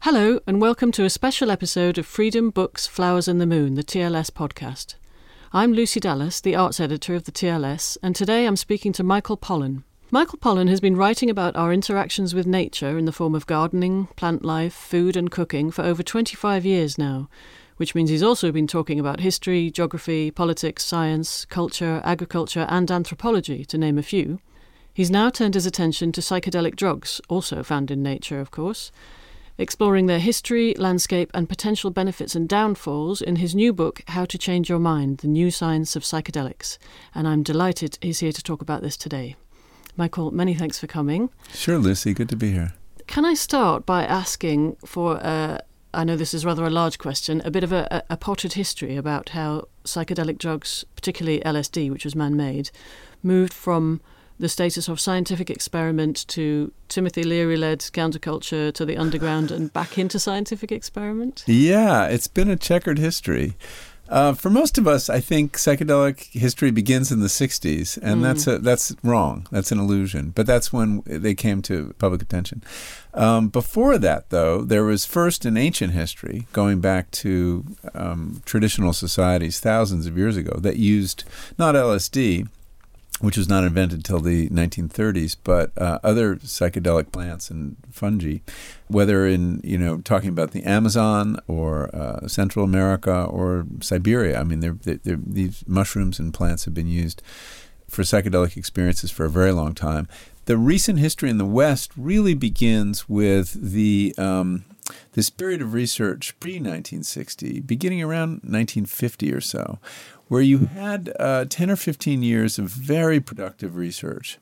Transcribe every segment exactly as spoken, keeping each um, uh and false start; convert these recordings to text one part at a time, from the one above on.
Hello, and welcome to a special episode of Freedom, Books, Flowers and the Moon, the T L S podcast. I'm Lucy Dallas, the arts editor of the T L S, and today I'm speaking to Michael Pollan. Michael Pollan has been writing about our interactions with nature in the form of gardening, plant life, food and cooking for over twenty-five years now, which means he's also been talking about history, geography, politics, science, culture, agriculture and anthropology, to name a few. He's now turned his attention to psychedelic drugs, also found in nature, of course, exploring their history, landscape and potential benefits and downfalls in his new book, How to Change Your Mind, The New Science of Psychedelics. And I'm delighted he's here to talk about this today. Michael, many thanks for coming. Sure, Lucy. Good to be here. Can I start by asking for, uh, I know this is rather a large question, a bit of a, a potted history about how psychedelic drugs, particularly L S D, which was man-made, moved from the status of scientific experiment to Timothy Leary-led counterculture to the underground and back into scientific experiment? Yeah, it's been a checkered history. Uh, for most of us, I think psychedelic history begins in the sixties, and mm. that's a, that's wrong. That's an illusion. But that's when they came to public attention. Um, before that, though, there was first an ancient history going back to um, traditional societies thousands of years ago that used not L S D, which was not invented until the nineteen thirties, but uh, other psychedelic plants and fungi, whether in, you know, talking about the Amazon or uh, Central America or Siberia. I mean, they're, they're, these mushrooms and plants have been used for psychedelic experiences for a very long time. The recent history in the West really begins with the um, this period of research pre nineteen sixty, beginning around nineteen fifty or so, where you had uh, ten or fifteen years of very productive research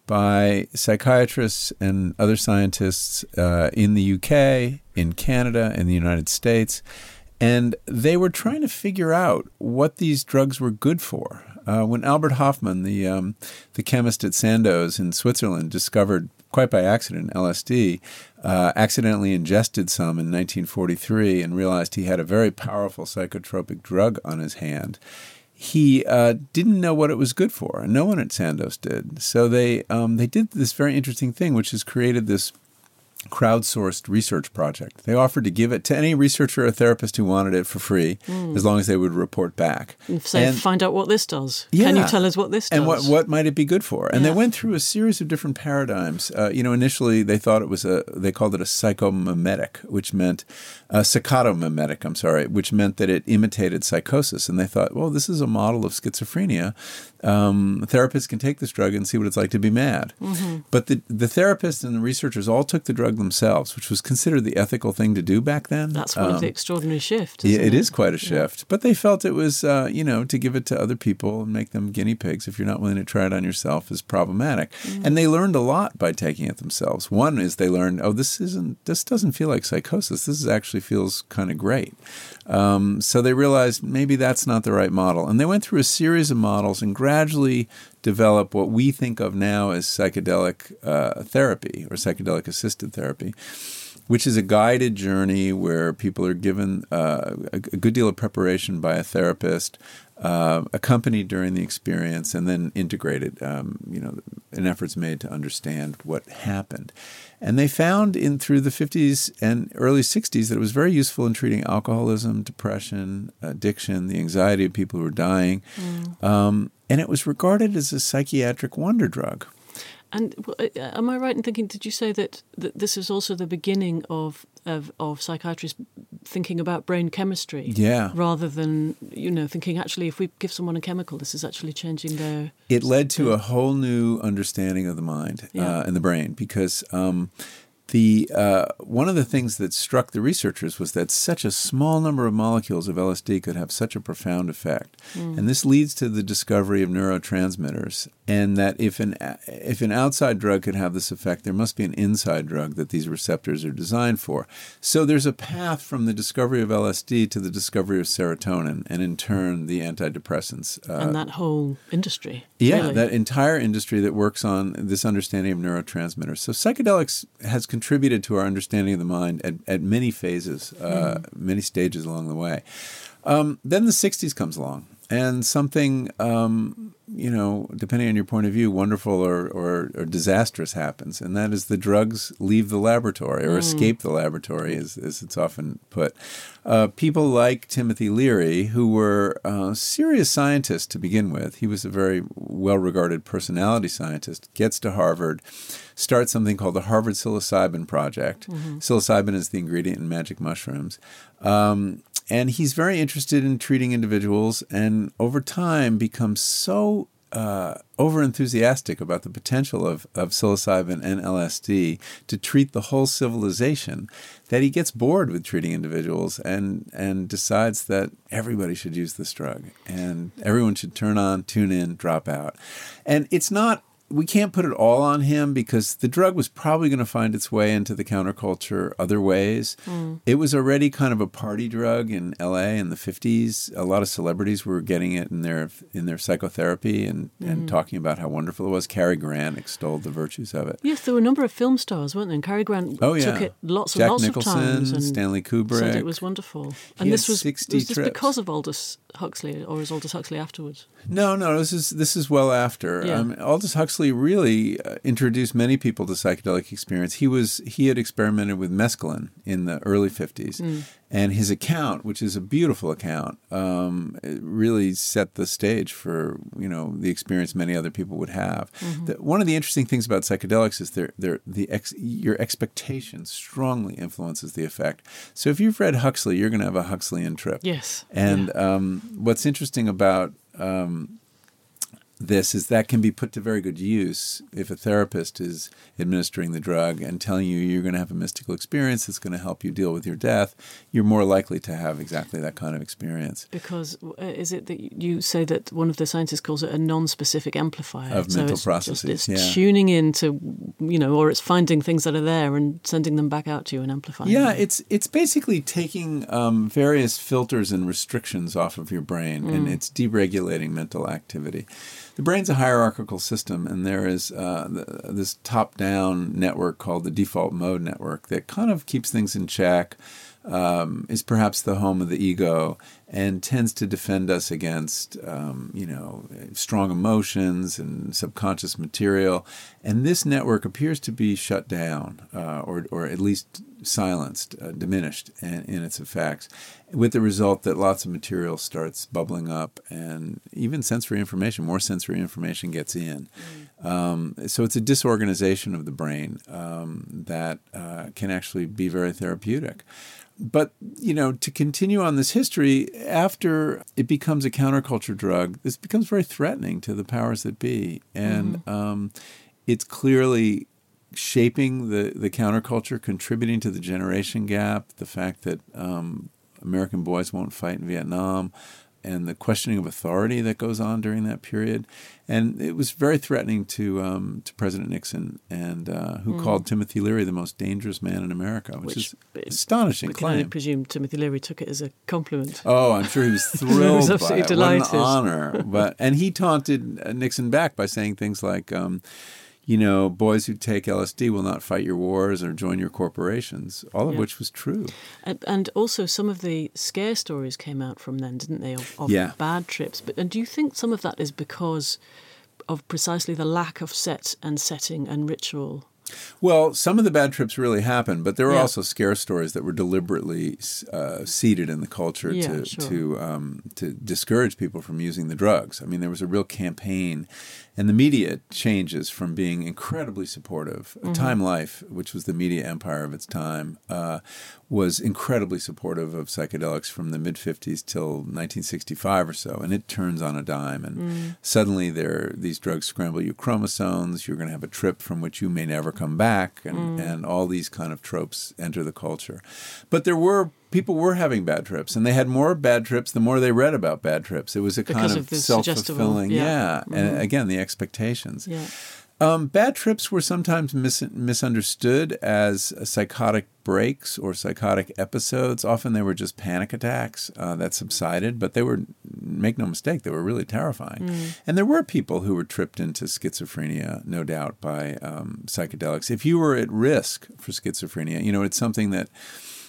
by psychiatrists and other scientists uh, in the U K, in Canada, in the United States. And they were trying to figure out what these drugs were good for. Uh, when Albert Hofmann, the um, the chemist at Sandoz in Switzerland, discovered, quite by accident, L S D, uh, accidentally ingested some in nineteen forty-three and realized he had a very powerful psychotropic drug on his hand. He uh, didn't know what it was good for, and no one at Sandoz did. So they um, they did this very interesting thing, which has created this crowdsourced research project. They offered to give it to any researcher or therapist who wanted it for free, mm. as long as they would report back. So and, find out what this does. Yeah, Can you tell us what this does? And what, what might it be good for? And yeah. they went through a series of different paradigms. Uh, you know, initially they thought it was a, they called it a psychomimetic, which meant, a saccatomimetic, I'm sorry, which meant that it imitated psychosis. And they thought, well, this is a model of schizophrenia. Um, therapists can take this drug and see what it's like to be mad. Mm-hmm. But the, the therapists and the researchers all took the drug themselves, which was considered the ethical thing to do back then. That's one um, of the extraordinary shifts, yeah, isn't it it? is quite a shift. Yeah. But they felt it was, uh, you know, to give it to other people and make them guinea pigs if you're not willing to try it on yourself is problematic. Mm. And they learned a lot by taking it themselves. One is they learned, oh, this isn't, this doesn't feel like psychosis. This is actually feels kind of great. Um, so they realized maybe that's not the right model. And they went through a series of models and gradually developed what we think of now as psychedelic uh, therapy or psychedelic assisted therapy, which is a guided journey where people are given uh, a, a good deal of preparation by a therapist, uh, accompanied during the experience, and then integrated, um, you know, an effort's made to understand what happened. And they found in through the fifties and early sixties that it was very useful in treating alcoholism, depression, addiction, the anxiety of people who were dying. Mm. Um, and it was regarded as a psychiatric wonder drug. And am I right in thinking, did you say that, that this is also the beginning of, of of psychiatrists thinking about brain chemistry? Yeah. Rather than, you know, thinking actually if we give someone a chemical, this is actually changing their... It led to a whole new understanding of the mind yeah. uh, and the brain because... Um, The uh, one of the things that struck the researchers was that such a small number of molecules of L S D could have such a profound effect. Mm. And this leads to the discovery of neurotransmitters, and that if an if an outside drug could have this effect, there must be an inside drug that these receptors are designed for. So there's a path from the discovery of L S D to the discovery of serotonin, and in turn, the antidepressants. Uh, and that whole industry. Yeah, really. That entire industry that works on this understanding of neurotransmitters. So psychedelics has contributed to our understanding of the mind at, at many phases, uh, mm. many stages along the way. Um, then the sixties comes along, and something, um, you know, depending on your point of view, wonderful or, or, or disastrous happens. And that is the drugs leave the laboratory or mm. escape the laboratory, as, as it's often put. Uh, people like Timothy Leary, who were uh, serious scientists to begin with. He was a very well-regarded personality scientist, gets to Harvard, starts something called the Harvard Psilocybin Project. Mm-hmm. Psilocybin is the ingredient in magic mushrooms. Um, and he's very interested in treating individuals and over time becomes so uh, over-enthusiastic about the potential of, of psilocybin and L S D to treat the whole civilization that he gets bored with treating individuals and, and decides that everybody should use this drug and everyone should turn on, tune in, drop out. And it's not we can't put it all on him because the drug was probably going to find its way into the counterculture other ways. Mm. It was already kind of a party drug in L A in the fifties. A lot of celebrities were getting it in their in their psychotherapy and, mm. and talking about how wonderful it was. Cary Grant extolled the virtues of it. Yes, there were a number of film stars, weren't there? And Cary Grant oh, yeah. took it lots and Jack lots Nicholson, of times. And Stanley Kubrick. said it was wonderful. And he this had was, sixty was this trips. because of Aldous Huxley, or is Aldous Huxley afterwards? No, no, this is this is well after. Yeah. Um, Aldous Huxley really uh, introduced many people to psychedelic experience. He was he had experimented with mescaline in the early fifties, mm. and his account, which is a beautiful account, um, it really set the stage for you know the experience many other people would have. Mm-hmm. The, one of the interesting things about psychedelics is they're, they're, the ex, your expectation strongly influences the effect. So if you've read Huxley, you're going to have a Huxleyan trip. Yes, and yeah. um, what's interesting about um, this is that can be put to very good use if a therapist is administering the drug and telling you you're going to have a mystical experience that's going to help you deal with your death. You're more likely to have exactly that kind of experience. Because uh, is it that you say that one of the scientists calls it a non-specific amplifier of so mental it's processes? Just, it's yeah. tuning into, you know, or it's finding things that are there and sending them back out to you and amplifying Yeah, them. it's it's basically taking um, various filters and restrictions off of your brain, mm. and it's deregulating mental activity. The brain's a hierarchical system, and there is uh, the, this top-down network called the default mode network that kind of keeps things in check, um, is perhaps the home of the ego, and tends to defend us against, um, you know, strong emotions and subconscious material. And this network appears to be shut down, uh, or or at least silenced, uh, diminished in, in its effects, with the result that lots of material starts bubbling up, and even sensory information, more sensory information gets in. Mm. Um, so it's a disorganization of the brain um, that uh, can actually be very therapeutic. But, you know, to continue on this history, after it becomes a counterculture drug, this becomes very threatening to the powers that be. And mm-hmm. um, it's clearly shaping the, the counterculture, contributing to the generation gap, the fact that um, American boys won't fight in Vietnam, and the questioning of authority that goes on during that period. And it was very threatening to um, to President Nixon, and uh, who mm. called Timothy Leary the most dangerous man in America, which, which is astonishing we claim. I presume Timothy Leary took it as a compliment. Oh, I'm sure he was thrilled he was by absolutely it. delighted. What an honor. But, and he taunted Nixon back by saying things like, um, you know, boys who take L S D will not fight your wars or join your corporations, all of yeah. which was true. And, and also some of the scare stories came out from then, didn't they, of, of yeah. bad trips. But and do you think some of that is because of precisely the lack of set and setting and ritual? Well, some of the bad trips really happened, but there were yeah. also scare stories that were deliberately uh, seeded in the culture yeah, to sure. to um, to discourage people from using the drugs. I mean, there was a real campaign, and the media changes from being incredibly supportive. Mm-hmm. Time Life, which was the media empire of its time, uh, was incredibly supportive of psychedelics from the mid-fifties till nineteen sixty-five or so, and it turns on a dime, and mm. suddenly there these drugs scramble your chromosomes, you're going to have a trip from which you may never come back, and, mm. and all these kind of tropes enter the culture. But there were, people were having bad trips, and they had more bad trips the more they read about bad trips. It was a because kind of, of self-fulfilling, yeah, yeah. Mm-hmm. and again, the expectations. Yeah. Um, bad trips were sometimes mis- misunderstood as psychotic breaks or psychotic episodes. Often they were just panic attacks uh, that subsided, but they were, make no mistake, they were really terrifying. Mm. And there were people who were tripped into schizophrenia, no doubt, by um, psychedelics. If you were at risk for schizophrenia, you know, it's something that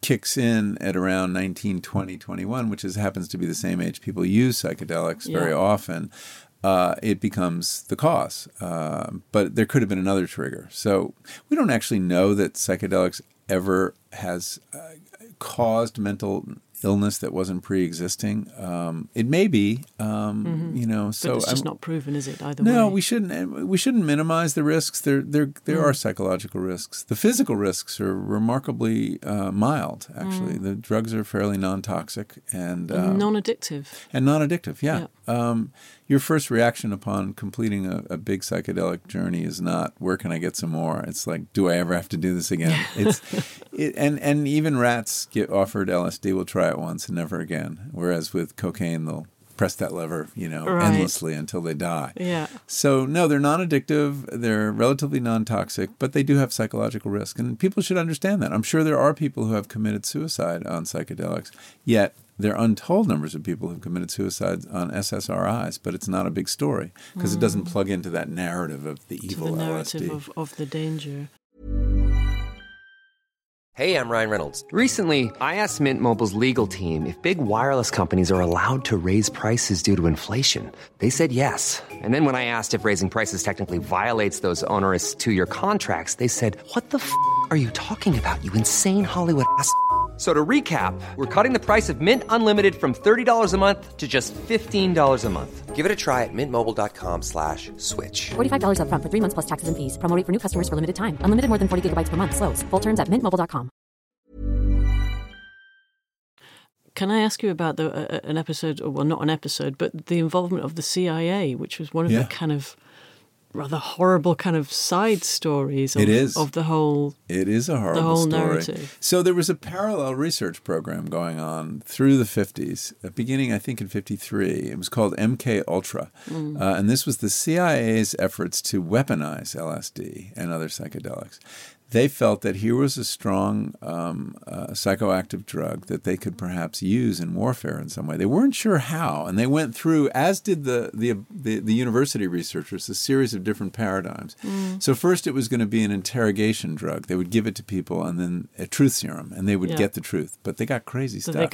kicks in at around nineteen, twenty, twenty-one, which is happens to be the same age people use psychedelics Yeah. very often, uh, it becomes the cause. Uh, but there could have been another trigger. So we don't actually know that psychedelics ever has uh, caused mental illness that wasn't pre-existing. Um, it may be, um, mm-hmm. you know. So but it's just I'm, not proven, is it? Either no, way. we shouldn't. We shouldn't minimize the risks. There, there, there mm. are psychological risks. The physical risks are remarkably uh, mild. Actually, mm. the drugs are fairly non-toxic and um, non-addictive. And non-addictive, yeah. yeah. Um, your first reaction upon completing a, a big psychedelic journey is not, where can I get some more? It's like, do I ever have to do this again? It's, it, and and even rats get offered L S D will try it once and never again. Whereas with cocaine, they'll press that lever, you know, right. endlessly until they die. Yeah. So no, they're non-addictive. They're relatively non-toxic, but they do have psychological risk, and people should understand that. I'm sure there are people who have committed suicide on psychedelics, yet there are untold numbers of people who have committed suicide on S S R Is, but it's not a big story because mm. it doesn't plug into that narrative of the evil to the L S D. narrative of, of the danger. Hey, I'm Ryan Reynolds. Recently, I asked Mint Mobile's legal team if big wireless companies are allowed to raise prices due to inflation. They said yes. And then when I asked if raising prices technically violates those onerous two-year contracts, they said, what the f*** are you talking about, you insane Hollywood ass f- So to recap, we're cutting the price of Mint Unlimited from thirty dollars a month to just fifteen dollars a month. Give it a try at mintmobile.com slash switch. forty-five dollars up front for three months plus taxes and fees. Promo rate for new customers for limited time. Unlimited more than forty gigabytes per month. Slows full terms at mint mobile dot com. Can I ask you about the uh, an episode, or well, not an episode, but the involvement of the C I A, which was one of yeah. the kind of rather horrible kind of side stories of, it is. of the whole It is a horrible the whole story. narrative. So there was a parallel research program going on through the fifties, beginning I think in fifty-three. It was called M K Ultra. Mm. Uh, and this was the C I A's efforts to weaponize L S D and other psychedelics. They felt that here was a strong um, uh, psychoactive drug that they could perhaps use in warfare in some way. They weren't sure how, and they went through, as did the the the, the university researchers, a series of different paradigms. Mm. So first it was going to be an interrogation drug. They would give it to people, and then a truth serum, and they would yeah. get the truth. But they got crazy so stuff. They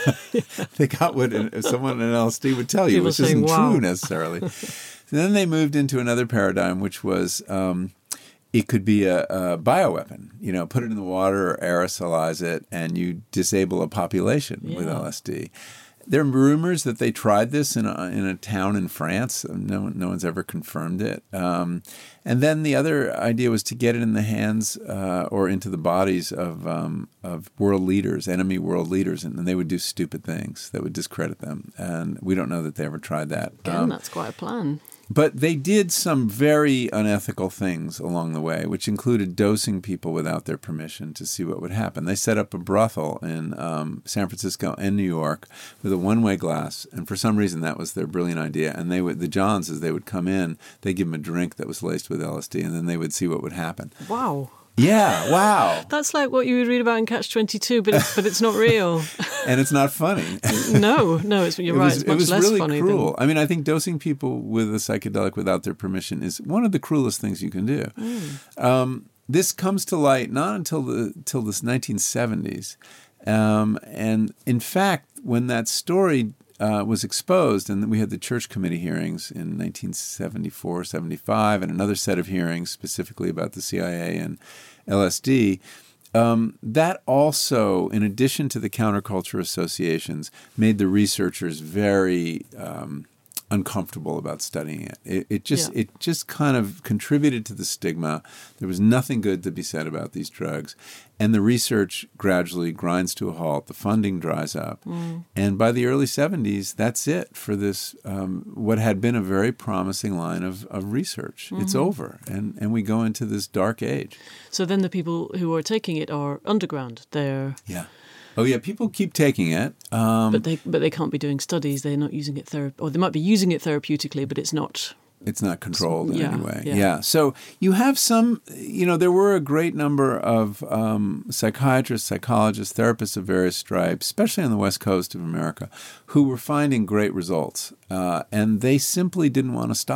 got, they got what someone in L S D would tell you, people which saying, isn't wow. true necessarily. Then they moved into another paradigm, which was... Um, It could be a, a bioweapon, you know, put it in the water or aerosolize it, and you disable a population yeah. with L S D. There are rumors that they tried this in a, in a town in France. No, no one's ever confirmed it. Um, and then the other idea was to get it in the hands uh, or into the bodies of um, of world leaders, enemy world leaders, and then they would do stupid things that would discredit them. And we don't know that they ever tried that. Again, um, that's quite a plan. But they did some very unethical things along the way, which included dosing people without their permission to see what would happen. They set up a brothel in um, San Francisco and New York with a one-way glass, and for some reason that was their brilliant idea. And they would, the Johnses, they would come in, they'd give them a drink that was laced with L S D, and then they would see what would happen. Wow. Yeah, wow. That's like what you would read about in Catch twenty-two, but it's, but it's not real. And it's not funny. no, no, it's, you're it right. Was, it's much it was less really funny. cruel. Than... I mean, I think dosing people with a psychedelic without their permission is one of the cruelest things you can do. Mm. Um, this comes to light not until the till the nineteen seventies. Um, and in fact, when that story uh, was exposed, and we had the church committee hearings in nineteen seventy-four, seventy-five, and another set of hearings specifically about the C I A and L S D, um, that also, in addition to the counterculture associations, made the researchers very um, uncomfortable about studying it. It, it just yeah. it just kind of contributed to the stigma. There was nothing good to be said about these drugs. And the research gradually grinds to a halt. The funding dries up. Mm. And by the early seventies, that's it for this, um, what had been a very promising line of, of research. Mm-hmm. It's over. And, and we go into this dark age. So then the people who are taking it are underground. They're... Yeah. Oh, yeah, people keep taking it. Um, but they but they can't be doing studies. They're not using it, thera- or they might be using it therapeutically, but it's not... It's not controlled in yeah, any way. Yeah. yeah. So you have some, you know, there were a great number of um, psychiatrists, psychologists, therapists of various stripes, especially on the West Coast of America, who were finding great results. Uh, and they simply didn't want to stop.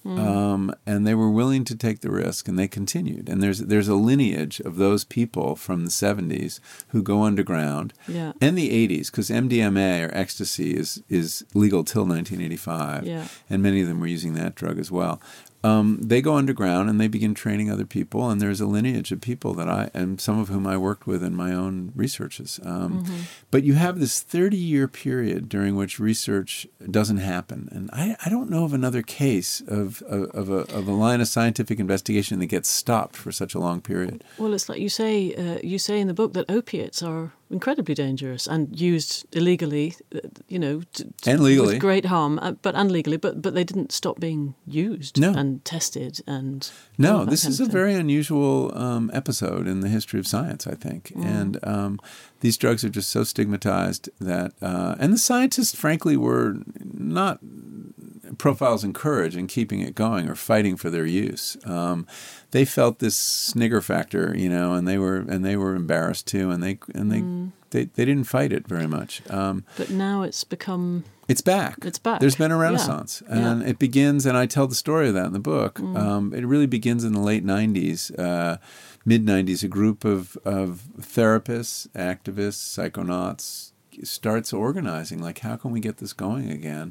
Mm. Um, and they were willing to take the risk, and they continued. And there's there's a lineage of those people from the seventies who go underground, yeah. and the eighties, because M D M A or ecstasy is, is legal till nineteen eighty-five, yeah. and many of them were using that drug as well. Um, they go underground and they begin training other people, and there's a lineage of people that I, and some of whom I worked with in my own researches. Um, mm-hmm. But you have this thirty-year period during which research doesn't happen, and I, I don't know of another case of of, of, a, of a line of scientific investigation that gets stopped for such a long period. Well, it's like you say, uh, you say in the book that opiates are incredibly dangerous and used illegally, you know, t- and legally with great harm, uh, but and legally, but but they didn't stop being used no. and tested and no. This is a very unusual um, episode in the history of science, I think, mm. and um, these drugs are just so stigmatized that, uh, and the scientists, frankly, were not profiles in courage in keeping it going or fighting for their use. Um, they felt this snigger factor, you know, and they were and they were embarrassed too, and they and they mm. they, they didn't fight it very much. Um, but now it's become it's back. It's back. There's been a renaissance, yeah. and yeah. it begins. And I tell the story of that in the book. Mm. Um, it really begins in the late nineties. Uh, mid nineties, a group of, of therapists, activists, psychonauts starts organizing, like, how can we get this going again?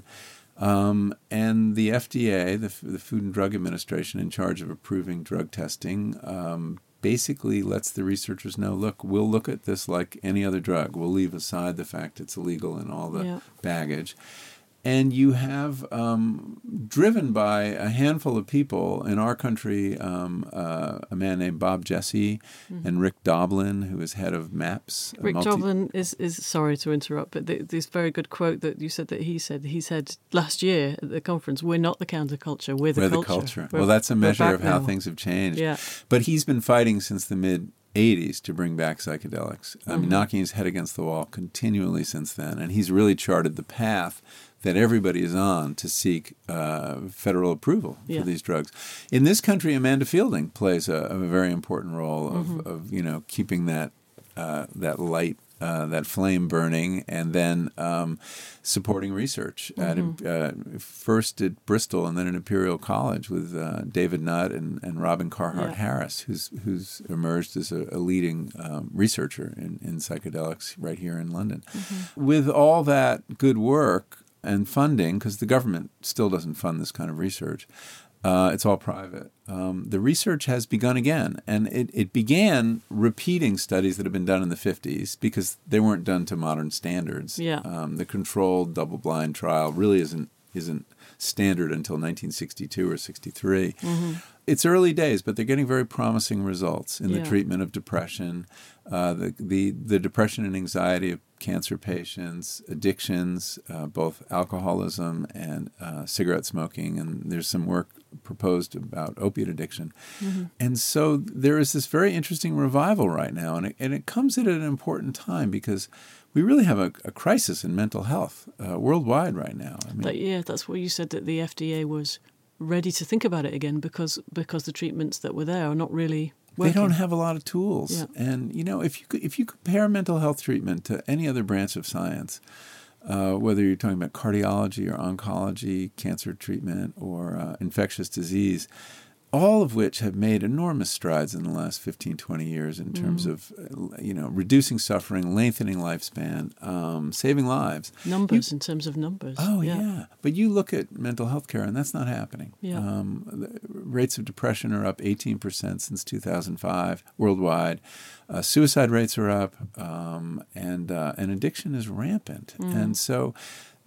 Um, and the F D A, the, the Food and Drug Administration, in charge of approving drug testing, um, basically lets the researchers know, look, we'll look at this like any other drug. We'll leave aside the fact it's illegal and all the yeah. baggage. And you have, um, driven by a handful of people in our country, um, uh, a man named Bob Jesse mm-hmm. and Rick Doblin, who is head of MAPS. Rick multi- Doblin is, is, sorry to interrupt, but the, this very good quote that you said that he said, he said last year at the conference, we're not the counterculture, we're the we're culture. The culture. We're, well, that's a measure of how now. things have changed. Yeah. But he's been fighting since the mid eighties to bring back psychedelics. I mean, mm-hmm. knocking his head against the wall continually since then. And he's really charted the path that everybody is on to seek uh, federal approval yeah. for these drugs. In this country, Amanda Fielding plays a, a very important role of, mm-hmm. of you know, keeping that uh, that light, uh, that flame burning, and then um, supporting research. Mm-hmm. At, uh, first at Bristol and then at Imperial College with uh, David Nutt and, and Robin Carhart yeah. Harris, who's who's emerged as a, a leading um, researcher in, in psychedelics right here in London. Mm-hmm. With all that good work and funding, because the government still doesn't fund this kind of research. Uh, it's all private. Um, the research has begun again, and it, it began repeating studies that had been done in the fifties because they weren't done to modern standards. Yeah. Um, the controlled double-blind trial really isn't isn't standard until nineteen sixty-two or sixty-three. Mm-hmm. It's early days, but they're getting very promising results in yeah. the treatment of depression, uh, the, the the depression and anxiety of cancer patients, addictions, uh, both alcoholism and uh, cigarette smoking, and there's some work proposed about opiate addiction. Mm-hmm. And so there is this very interesting revival right now, and it, and it comes at an important time because we really have a, a crisis in mental health uh, worldwide right now. I mean, that, yeah, that's what you said, that the F D A was ready to think about it again because because the treatments that were there are not really working. They don't have a lot of tools. Yeah. And, you know, if you if you compare mental health treatment to any other branch of science, uh, whether you're talking about cardiology or oncology, cancer treatment, or uh, infectious disease, all of which have made enormous strides in the last fifteen, twenty years in terms mm. of, you know, reducing suffering, lengthening lifespan, um, saving lives. Numbers, you, in terms of numbers. Oh, yeah. yeah. But you look at mental health care, and that's not happening. Yeah. Um, the rates of depression are up eighteen percent since two thousand five worldwide. Uh, suicide rates are up, um, and, uh, and addiction is rampant. Mm. And so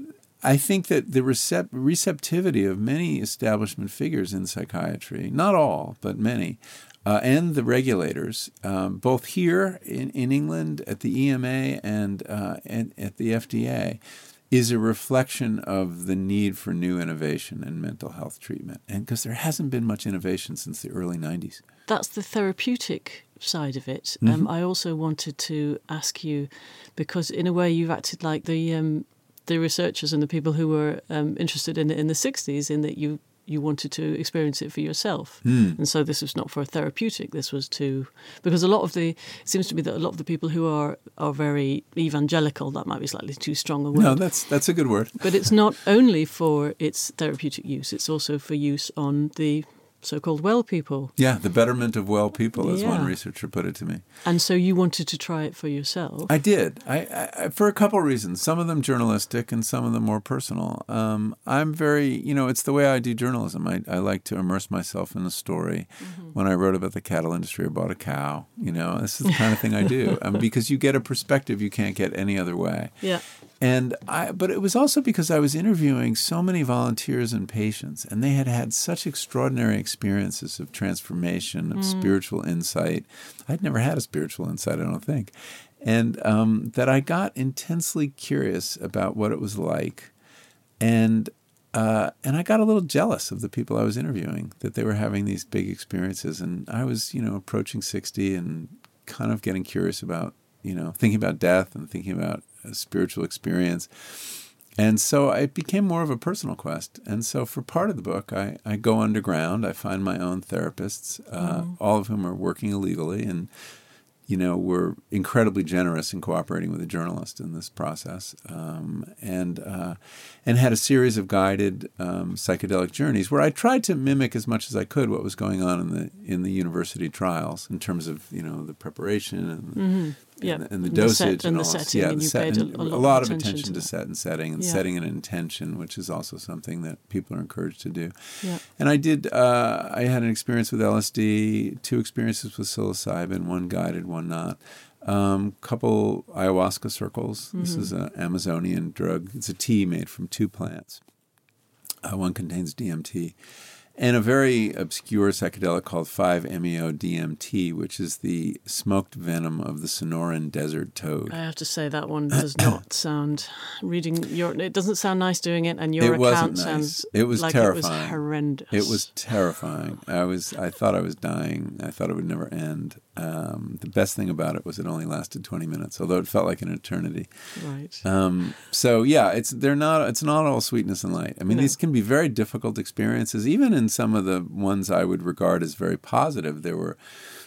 I think that the recept- receptivity of many establishment figures in psychiatry, not all, but many, uh, and the regulators, um, both here in, in England at the E M A and, uh, and at the F D A, is a reflection of the need for new innovation in mental health treatment. And because there hasn't been much innovation since the early nineties. That's the therapeutic side of it. Mm-hmm. Um, I also wanted to ask you, because in a way you've acted like the... Um, the researchers and the people who were um, interested in it in the sixties, in that you you wanted to experience it for yourself. Mm. And so this was not for a therapeutic. This was to, because a lot of the, it seems to me that a lot of the people who are, are very evangelical, that might be slightly too strong a word. No, that's that's a good word. But it's not only for its therapeutic use, it's also for use on the so-called well people. Yeah, the betterment of well people, as Yeah. one researcher put it to me. And so you wanted to try it for yourself. I did. I, I for a couple of reasons. Some of them journalistic, and some of them more personal. Um, I'm very, you know, it's the way I do journalism. I, I like to immerse myself in a story. Mm-hmm. When I wrote about the cattle industry, I bought a cow. You know, this is the kind of thing I do um, because you get a perspective you can't get any other way. Yeah. And I, but it was also because I was interviewing so many volunteers and patients, and they had had such extraordinary experiences of transformation, of mm. spiritual insight. I'd never had a spiritual insight, I don't think. And um, that I got intensely curious about what it was like. And uh, and I got a little jealous of the people I was interviewing, that they were having these big experiences. And I was, you know, approaching sixty and kind of getting curious about, you know, thinking about death and thinking about a spiritual experience. And so it became more of a personal quest. And so for part of the book, I, I go underground. I find my own therapists, uh, mm. all of whom are working illegally and, you know, were incredibly generous in cooperating with a journalist in this process, um, and uh, and had a series of guided um, psychedelic journeys where I tried to mimic as much as I could what was going on in the in the university trials in terms of, you know, the preparation and the, mm-hmm. yeah. and, and the and dosage the and, and all the this. setting, Yeah, and the you set, paid and a, a lot, a lot of of attention, attention to, to set and setting and yeah. setting an intention, which is also something that people are encouraged to do. Yeah. And I did. Uh, I had an experience with L S D, two experiences with psilocybin, one guided, one not. Um, couple ayahuasca circles. Mm-hmm. This is an Amazonian drug. It's a tea made from two plants. Uh, one contains D M T. And a very obscure psychedelic called five meo D M T, which is the smoked venom of the Sonoran desert toad. I have to say that one does not sound, reading your, it doesn't sound nice doing it, and your it wasn't account nice. sounds it was like terrifying. it was horrendous. It was terrifying. I was, I thought I was dying. I thought it would never end. Um, the best thing about it was it only lasted twenty minutes, although it felt like an eternity. Right. Um, so yeah, it's they're not. It's not all sweetness and light. I mean, No. these can be very difficult experiences. Even in some of the ones I would regard as very positive, there were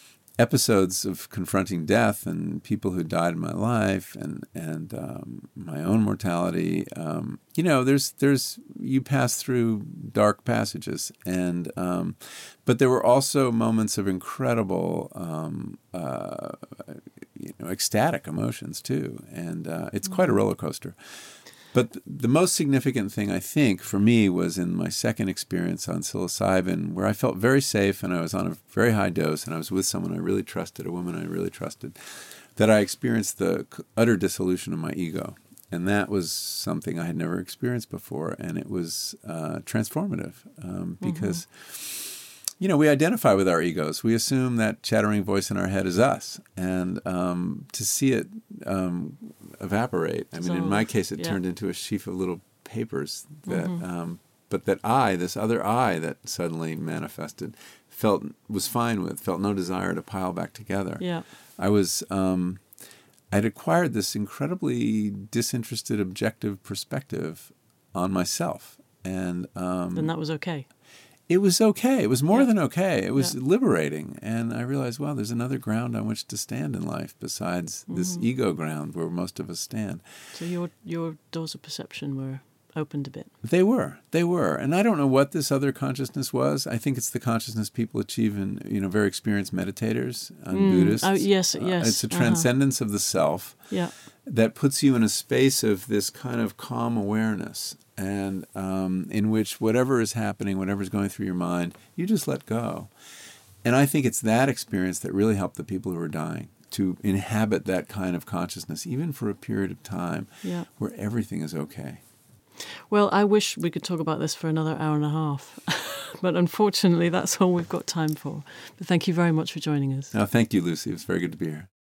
episodes of confronting death and people who died in my life, and and um, my own mortality. Um, you know, there's there's you pass through dark passages, and um, but there were also moments of incredible, um, uh, you know, ecstatic emotions too, and uh, it's quite a roller coaster. But the most significant thing, I think, for me was in my second experience on psilocybin, where I felt very safe and I was on a very high dose and I was with someone I really trusted, a woman I really trusted, that I experienced the utter dissolution of my ego. And that was something I had never experienced before, and it was uh, transformative um, because, mm-hmm. you know, we identify with our egos. We assume that chattering voice in our head is us. And um, to see it um, evaporate, I mean, in my case, it yeah. turned into a sheaf of little papers that, mm-hmm. um, but that I, this other I that suddenly manifested, felt, was fine with, felt no desire to pile back together. Yeah. I was, um, I'd acquired this incredibly disinterested, objective perspective on myself. And um, then that was okay. It was okay. It was more Yeah. than okay. It was Yeah. liberating. And I realized, well, there's another ground on which to stand in life besides mm-hmm. this ego ground where most of us stand. So your your doors of perception were opened a bit. They were. They were. And I don't know what this other consciousness was. I think it's the consciousness people achieve in, you know, very experienced meditators and Mm. Buddhists. Oh, yes, yes. Uh, it's a Uh-huh. transcendence of the self Yeah. that puts you in a space of this kind of calm awareness, and um, in which whatever is happening, whatever is going through your mind, you just let go. And I think it's that experience that really helped the people who are dying to inhabit that kind of consciousness, even for a period of time Yeah. where everything is okay. Well, I wish we could talk about this for another hour and a half, but unfortunately that's all we've got time for. But thank you very much for joining us. Now, thank you, Lucy. It was very good to be here.